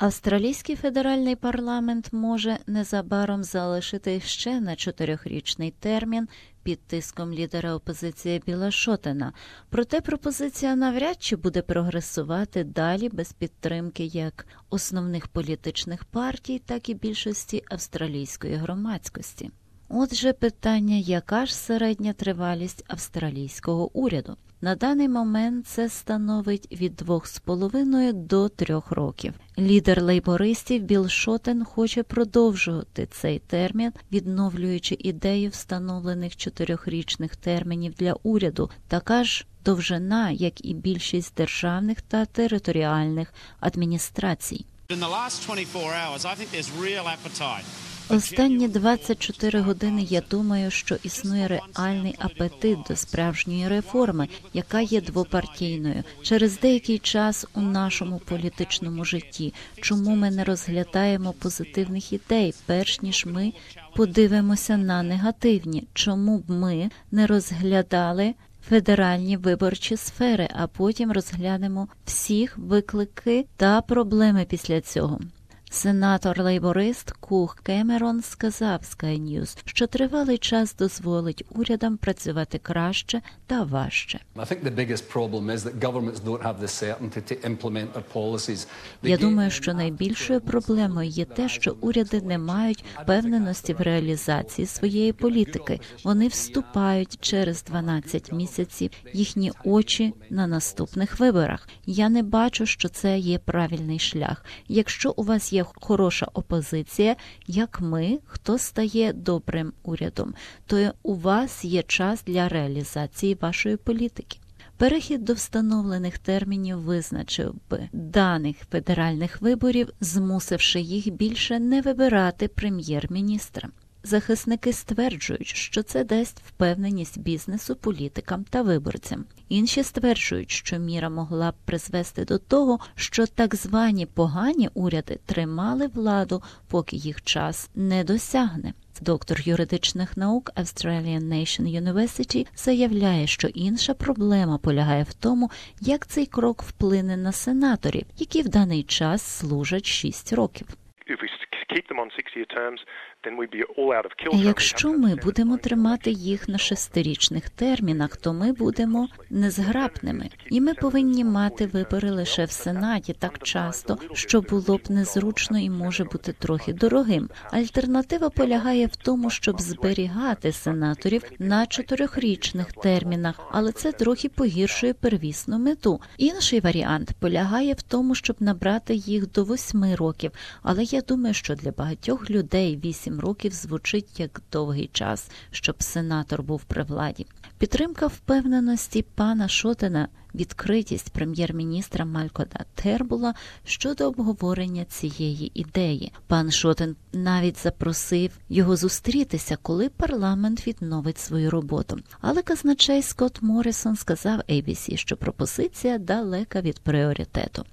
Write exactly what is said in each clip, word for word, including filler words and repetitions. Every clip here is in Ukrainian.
Австралійський федеральний парламент може незабаром залишити ще на чотирьохрічний термін під тиском лідера опозиції Біла Шотена. Проте пропозиція навряд чи буде прогресувати далі без підтримки як основних політичних партій, так і більшості австралійської громадськості. Отже, питання, яка ж середня тривалість австралійського уряду? На даний момент це становить від двох з половиною до трьох років. Лідер лейбористів Біл Шотен хоче продовжувати цей термін, відновлюючи ідею встановлених чотирьохрічних термінів для уряду, така ж довжина, як і більшість державних та територіальних адміністрацій. Останні двадцять чотири години я думаю, що існує реальний апетит до справжньої реформи, яка є двопартійною. Через деякий час у нашому політичному житті. Чому ми не розглядаємо позитивних ідей, перш ніж ми подивимося на негативні? Чому б ми не розглядали федеральні виборчі сфери, а потім розглянемо всіх виклики та проблеми після цього? Сенатор-лейборист Кух Кемерон сказав Sky News, що тривалий час дозволить урядам працювати краще та важче. Я думаю, що найбільшою проблемою є те, що уряди не мають впевненості в реалізації своєї політики. Вони вступають через дванадцять місяців їхні очі на наступних виборах. Я не бачу, що це є правильний шлях. Якщо у вас є хороша опозиція, як ми, хто стає добрим урядом, то у вас є час для реалізації вашої політики. Перехід до встановлених термінів визначив би даних федеральних виборів, змусивши їх більше не вибирати прем'єр-міністра. Захисники стверджують, що це дасть впевненість бізнесу, політикам та виборцям. Інші стверджують, що міра могла б призвести до того, що так звані погані уряди тримали владу, поки їх час не досягне. Доктор юридичних наук Australian Nation University заявляє, що інша проблема полягає в тому, як цей крок вплине на сенаторів, які в даний час служать шість років. Якщо ми будемо тримати їх на шестирічних термінах, то ми будемо незграбними. І ми повинні мати вибори лише в Сенаті так часто, що було б незручно і може бути трохи дорогим. Альтернатива полягає в тому, щоб зберігати сенаторів на чотирьохрічних термінах, але це трохи погіршує первісну мету. Інший варіант полягає в тому, щоб набрати їх до восьми років, але я думаю, що для багатьох людей вісім років звучить як довгий час, щоб сенатор був при владі. Підтримка впевненості пана Шотена, відкритість прем'єр-міністра Малькома Тербула щодо обговорення цієї ідеї. Пан Шотен навіть запросив його зустрітися, коли парламент відновить свою роботу. Але казначей Скотт Моррисон сказав ей бі сі, що пропозиція далека від пріоритету.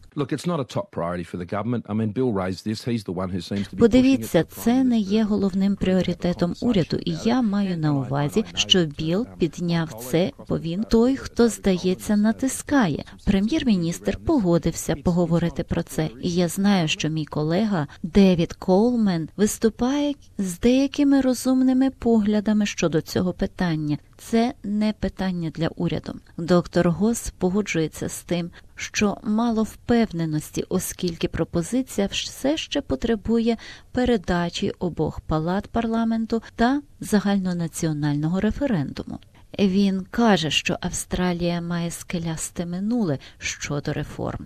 Подивіться, це не є головним пріоритетом уряду, і я маю на увазі, що Білл підняв це, бо він той, хто, здається, натискає. Прем'єр-міністр погодився поговорити про це, і я знаю, що мій колега Девід Колмен виступає з деякими розумними поглядами щодо цього питання. Це не питання для уряду. Доктор Гос погоджується з тим, що мало впевненості, оскільки пропозиція все ще потребує передачі обох палат парламенту та загальнонаціонального референдуму. Він каже, що Австралія має скелясте минуле щодо реформ.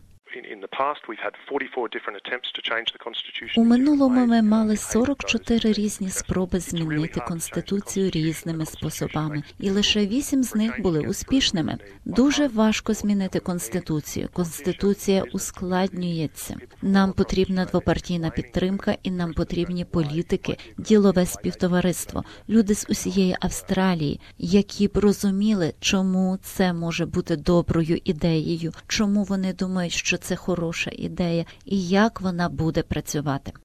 У минулому ми мали сорок чотири різні спроби змінити Конституцію різними способами, і лише вісім з них були успішними. Дуже важко змінити Конституцію. Конституція ускладнюється. Нам потрібна двопартійна підтримка, і нам потрібні політики, ділове співтовариство, люди з усієї Австралії, які б розуміли, чому це може бути доброю ідеєю, чому вони думають, що це хороша ідея і як вона буде працювати.